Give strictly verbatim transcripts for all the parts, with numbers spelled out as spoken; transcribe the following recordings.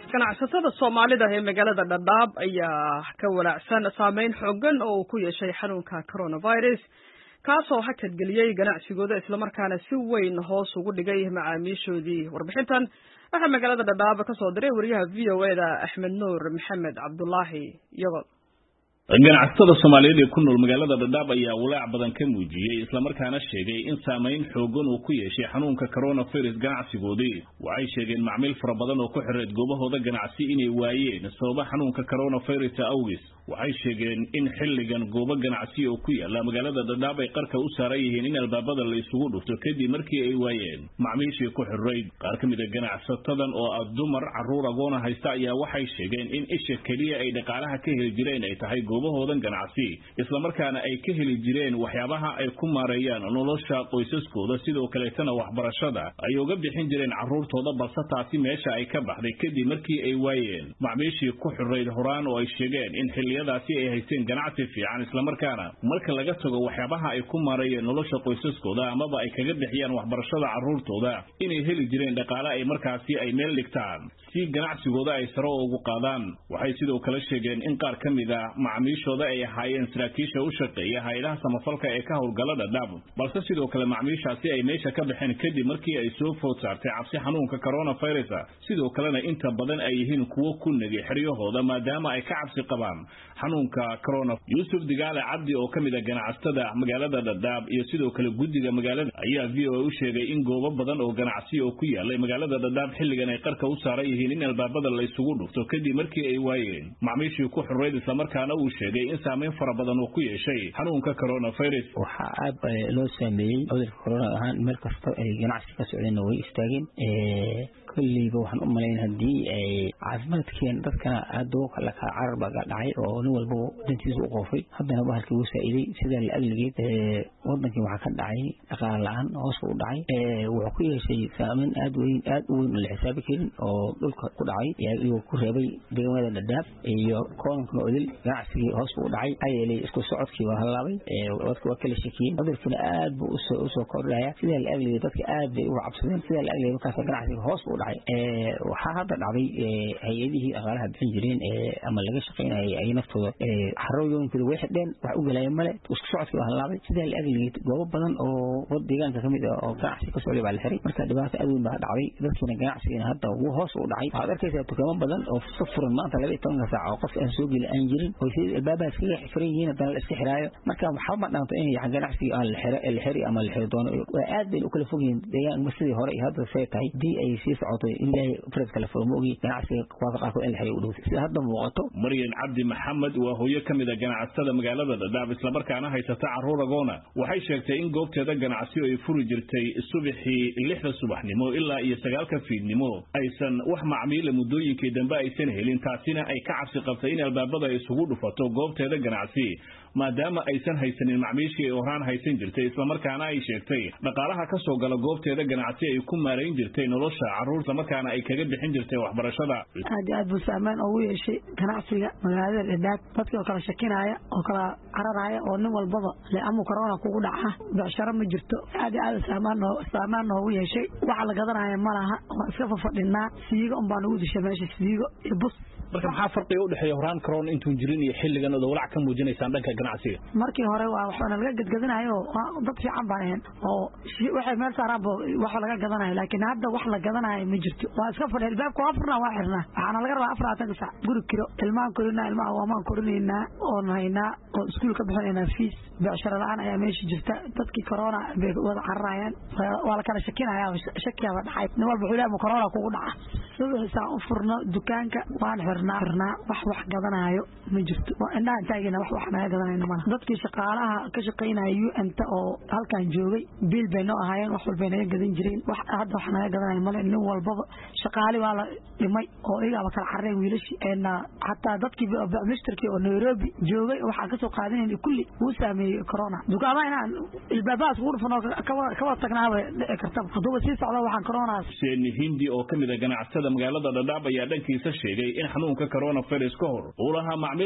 ganacsatada Soomaalida ee magaalada Dadaab ayaa ka walaacsan saameyn xooggan oo ku yeeshay xanuunka coronavirus kaasoo hakad geliyay ganacsigooda isla markaana si weyn hoos ugu dhigay macaamiishoodii warbixintan waxa magaalada Dadaab ka soo diray wariyaha V O A da Axmed Nuur Maxamed Cabdullaahi Yagol ganacsatada Soomaaliyeed ee ku nool magaalada Dadaab ayaa walaac badan ka muujiyay isla markaana sheegay in saameyn xooggan uu ku yeeshay xanuunka coronavirus ganacsigoodii waxay sheegeen macmiil fara badan oo ku xireed goobahooda ganacsi inay waayeen sabab xanuunka coronavirus awgeed waxay sheegeen in xilligan goobo ganacsi oo ku yaala magaalada Dadaab ay qarka u saaran yihiin in albaabada la isugu dhufto kadib markii ay waayeen macmiishii ku xireed qaar ka mid ah ganacsatadan oo ah dumar caruur agoon haysta ayaa waxay sheegeen in isha kaliya ay dhaqaalaha ka heli jireen ay tahay goobahoodan ganacsi isla markaana ay ka heli jireen waxyaabaha ay ku maareeyaan nolosha qoysaskooda sidoo kale tan waxbarashada ay uga bixin jireen caruurtooda balse taasi meesha ay ka baxday kadib markii ay waayeen macmiishii ku xireed horaan oo ay sheegeen in xilliyadaasi ay haysteen ganacsi fiican isla markaana marka laga tago waxyaabaha ay ku maareeyeen nolosha qoysaskooda amaba ay kaga bixiyaan waxbarashada caruurtooda inay heli jireen dhaqaale ay markaasi ay meel dhigtaan si ganacsigooda ay sare ugu qaadaan waxay sidoo kale sheegeen in qaar ka mid ah macmiishooda ay ahaayeen saraakiisha u shaqeeya hay'adaha samafalka ee ka howlgala Dadaab balse sidoo kale macmiishaasi ay meesha ka baxeen kadib markii ay soo food saartay cabsi xanuunka coronavirus sidoo kalena inta badan ay yihiin kuwo ku nagay xiriyahooda maadaama ay ka cabsi qabaan xanuunka corona Yusuf Digaale Cabdi oo ka mid ah ganacsatada magaalada Dadaab iyo sidoo kale guddiga magaalada ayaa V O A u sheegay in goobo badan oo ganacsi oo ku yaala magaalada Dadaab xilligan ay qarka u saaran yihiin in albaabada la isugu dhufto kadib markii ay waayeen macmiishii ku xireed isla markaana uu sheegay in saameyn fara badan uu ku yeeshay xanuunka coronavirus waxa aad loo saameeyay cudurka corona ahaan meel kasta ay ganacsi ka socdeen way istaageen ee kulliba waxaan u maleyn hadii ay caafimaadkeen dadkana aad oo kala ka carab ga dhacay oo nin walba dantiisa u qoofay haddana bahalkii uu saaciday sida la agligeed ee wadankii waxa ka dhacay dhaqaale la'aan hoos u dhacay ee wuxuu ku yeeshay saameyn aad weyn aad u weyn la xisaabi karin oo dhulka ku dhacay iyo ku reebay deegaanada Dadaab iyo koonka odil ganacsiga hoos u dhacay ayay isku socodkii waa halaabay ee wadka waa kala shakiyeen cudurkana aad buu u soo kordhaya sida la agligeed dadka aad bay u cabsadeen sida la agligeed markaas ganacsiga hoos u dhacay ee waxa hadda dhacday hay'adihii dhaqaalaha bixin jireen ee ama laga shaqeynayay ay naftooda ee xarooyinkooda way xidheen wax u galayeen male isku socodkii waa halaabay sida la agligeed goobo badan oo wad deegaanka kamid ah oo ganacsi ka socday baa la xiray marka dhibaato aad weyn baa dhacday dadkina ganacsiga hadda wuu hoos u dhacay waxa arkaysaa dukaamo badan oo furan maanta laba iyo toban saac oo qof aan soo gali aan jirin oo sidii albaabaha iskaga xiran yihiin hadana la iska xiraayo marka waxa ma dhaanto in yahay ganacsiga aan la xiray la xiray ama la xiro doono aad bay u kala fogyiin deegaanka sidii hore iyo hadda say tahay di ay sii socotay in ilaahay faras kala foomogi ganacsiga waafaqa ku in la xiriyo u dhow sida hadda muuqato Maryan Cabdi Maxamed waa hooyo kamid ah ganacsatada magaalada Dadaab isla markaana haysata caruur agoona waxay sheegtay in goobteeda ganacsi ay furi jirtay subaxii lixda subaxnimo ilaa iyo sagaalka fiidnimo aysan wax macmiil muddooyinkii dambe aysan helin taasina ay ka cabsi qabtay in albaabada ay isugu dhufato goobteeda ganacsi maadaama aysan haysanin macmiishii ay horaan haysan jirtay isla markaana ay sheegtay dhaqaalaha ka soo gala goobteeda ganacsi ay ku maareyn jirtay nolosha caruurta markaana ay kaga bixin jirtay waxbarashada aad aad buu saameyn ugu yeeshay ganacsiga magaalada Dadaab dadka kala shakinaya oo kala cararaya oo nin walbaba le amu corona kugu dhaca bacsharo ma jirto aad aad saameyn oo saameyn ugu yeeshay waxa la gadanaya malaha oo iska fafadhinaa siiga um baan ugu dishay meesha siiga iyo bus marka maxaa farqiga u dhaxeeya horaan corona intuu jirin iyo xilligan oo walac ka muujinaysan dhanka ganacsiga markii hore waa waxna laga gadgadanayo dad fiican baan oo waxay meel saaran wax laga gadanayo laakiin hadda wax la gadanayo ma jirto waa iska fadhil baabka waa furna waa xirna waxana laga rabaa afar saac guri kiro ilmaan korina ilmaha waa maan korinayna oo hayna oo iskuul ka bixinayna fees bacsharo la'aan ayaa meesha jirta dadkii corona bay wada cararayaan waa la kala shakinaya shakiya waa dhacay nin walba xulaamo corona kugu dhaca subax saac u furno dukaanka waan xirnaa wax wax gadanayo ma jirto waa indhaha taagina wax wax naga gadanayo ma dadkii shaqaalaha ka shaqeynaya U N ta oo halkan joogay biil bay noo ahaayeen wax walba naga gadan jireen wax hadda wax naga gadanayo ma nin walba shaqaali waa la dhimay oo iyaga kala xarray wiilashi een hatta dadkii bacmisterkii oo Nairobi joogay waxa ka soo qaadanayay kulli uu saameeyay corona dukaamaha inaan ilbaabaas ugu dhufano ka wada tagnaawe kartab hadduu si socdo waxaan corona Hussein Hindi oo kamid ah ganacsatada magaalada Dadaab ayaa dhankiisa sheegay in xanuunka coronavirus ka hor uu lahaa macmiil fara badan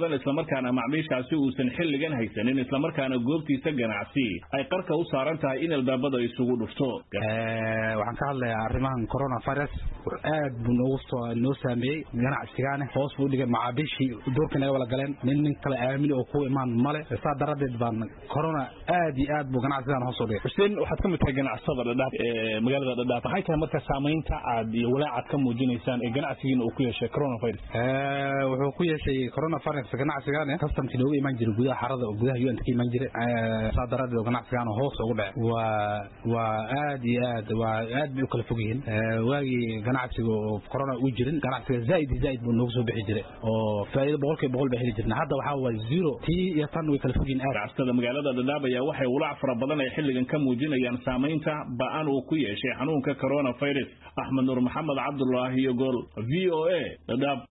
badan isla markaana macmiishaasi uusan xilligan haysanin isla markaana goobtiisa ganacsi ay qarka u saaran tahay in albaabada isugu dhufto. waxaan ka hadlayaa arrimahan coronavirus aad buu noogu soo noo saameeyay ganacsigaana hoos buu dhigay macaamiishii doorka naga wala galeen nin nin kale aamin oo ku imaan male saa daradeed baan corona aad iyo aad buu ganacsigan hoos u dhigay. Xuseen waxaad ka mid tahay ganacsatada Dhadhaab ee magaalada Dhadhaab maxay tahay marka saameynta aad iyo walaacaad ka muujinaysaan ee ganacsigiina uu ku yeeshay coronavirus? ee wuxuu ku yeeshay coronavirus ganacsigaana customkii looga imaan jiray gudaha xarada oo gudaha U N ka imaan jiray saa daradeed ganacsigan hoos ugu dhacay waa waa aad iyo aad waa aad buu kala fog yihiin waagi ganacsiga oo corona uu jirin ganacsiga zaid zaid buu noogu soo bixi jiray oo faa'iido boqolkiiba boqol baa heli jirnaa hadda waxa waa zero tii iyo tan way kala fogin aad. ganacsatada magaalada Dhadhaab ayaa waxay walaac fara badan ay xilligan ka muujinayaan saameynta ba'an uu ku yeeshay xanuunka coronavirus. Axmed Nur Maxamed Cabdullaahi iyo Gol V O A Dhadhaab.